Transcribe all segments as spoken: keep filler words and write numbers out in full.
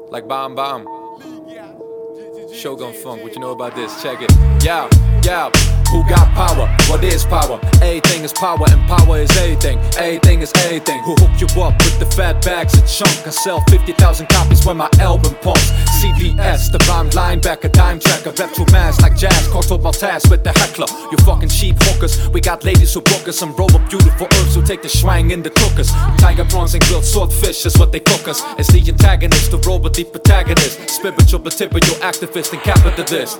Like Bam Bam. Shogun Funk, what you know about this? Check it. Yeah, yeah. Who got power? What is power? Everything is power and power is everything. Everything is everything. Who hooked you up with the fat bags of chunk? I sell fifty thousand copies when my album pumps. C D S, the rhyme linebacker, dime tracker. Rap to mass like jazz, called multitask with the heckler. You fucking cheap hookers. We got ladies who book us. Some roll up beautiful herbs who take the schwang in the cookers. Tiger prawns and grilled swordfish is what they cook us. It's the antagonist, the role with the protagonist. Spiritual but typical activist and capitalist.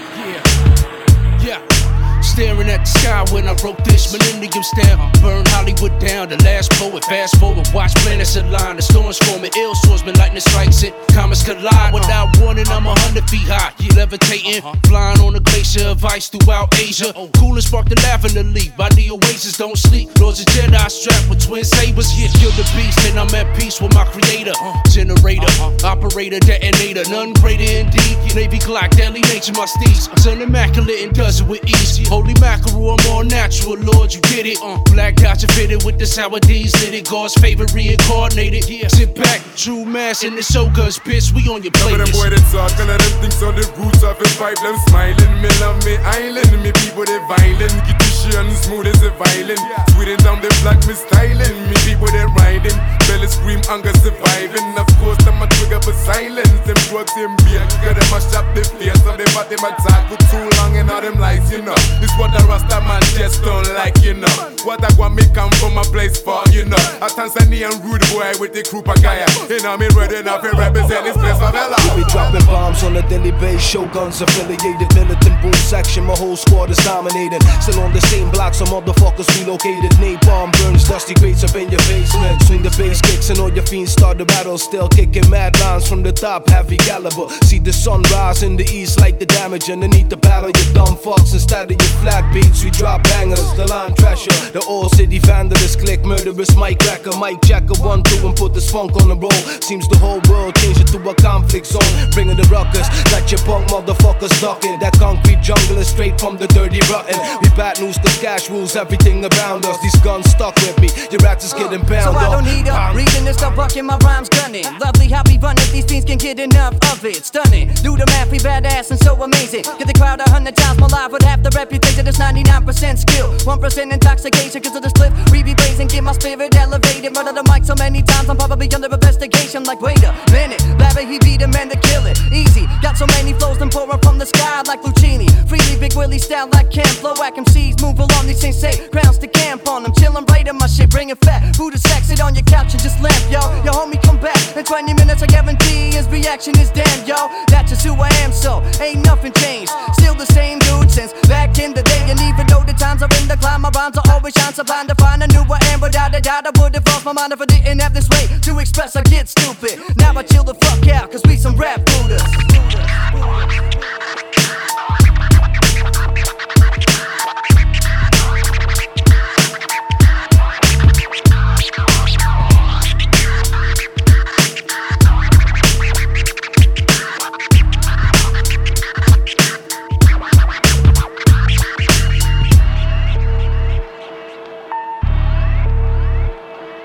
Yeah, yeah. Staring at the sky when I wrote this millennium stamp. Burn Hollywood down, the last poet. Fast forward, watch planets align. The storms forming, ill swordsman, lightning strikes it. Comets collide without warning. I'm a hundred feet high, you levitating, flying on a glacier of ice throughout Asia. Cool and spark the lavender leaf. By the oasis, don't sleep. Lords of Jedi strapped with twin sabers. Yeah, kill the beast, and I'm at peace with my creator. Generator, operator, detonator, none greater indeed. Navy Glock, deadly nature, my steeds. Son immaculate and does it with ease. Holy mackerel, I'm all natural, Lord, you get it. Uh, black dot, you fitted with the sour D's, lit it. God's favorite reincarnated. Yeah. Sit back, true mass in the soakers, bitch, we on your playlist. Some of them boy they talk, and them things on the roots of the pipe, them smiling. Me love me island, me people they violent. Get this shit on smooth as a violin. Sweet and down the black, me styling. Me people they riding, belly scream, hunger surviving. Of course, I'm a trigger for silence. Them drugs in beer, cause them a shop the face. So they bought them attack for too long and all them lies, you know. This what the Rasta man just don't like, you know. What I want me come from a place for, you know. A Tanzanian rude boy with the Krupa Gaya. You know me ready enough to represent this place of Ella. We be dropping bombs on a daily base. Shoguns affiliated, militant boom section. My whole squad is dominating. Still on the same block, some motherfuckers relocated. Napalm burns, dusty crates up in your basement. Swing the bass kicks and all your fiends start the battle. Still kicking mad lines from the top, heavy caliber. See the sun rise in the east like the damage underneath the battle. You dumb fucks, instead of your flat beats, we drop bangers. The line treasure, the old city vandalist click. Murderous mic cracker, mic jacker, one through and put this funk on the roll. Seems the whole world changed it to a conflict zone. Bringing the ruckus, got your punk motherfuckers ducking. That concrete jungle is straight from the dirty rotten. We bad news, the cash rules everything around us. These guns stuck with me, your rats is getting bound. So I don't need a reading this stuff, bucking my rhymes gunning. Lovely how we run it, these fiends can get enough of it. Stunning, do the math, we badass and so amazing. Get the crowd a hundred times more live with half the reputation. It's ninety-nine percent skill, one percent intoxication. Cause of the split, we be blazing, get my spirit elevated. Murder the mic so many times, I'm probably under investigation. Like wait a minute, Larry he be the man to kill it. Easy, got so many flows, them pouring from the sky like Lucchini. Freely, Big Willie style like Cam. Flow whack M Cs, move along these things say grounds to camp on them. Chillin' right in my shit, bringing fat food to sex. Sit on your couch and just lamp, yo. Yo, homie, come back in twenty minutes. I guarantee his reaction is damn, yo. That's just who I am, so ain't nothing changed. Still the same dude since back in the day. And even though the times are in the climb, my rhymes are always shine. So blind to find a new I am. Without a doubt, I would have lost my mind if I didn't have this way to express. I get stupid. Now I chill the fuck out, cause we some rap Buddhas.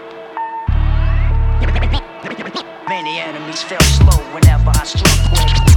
Many enemies fell slow whenever I struck quick.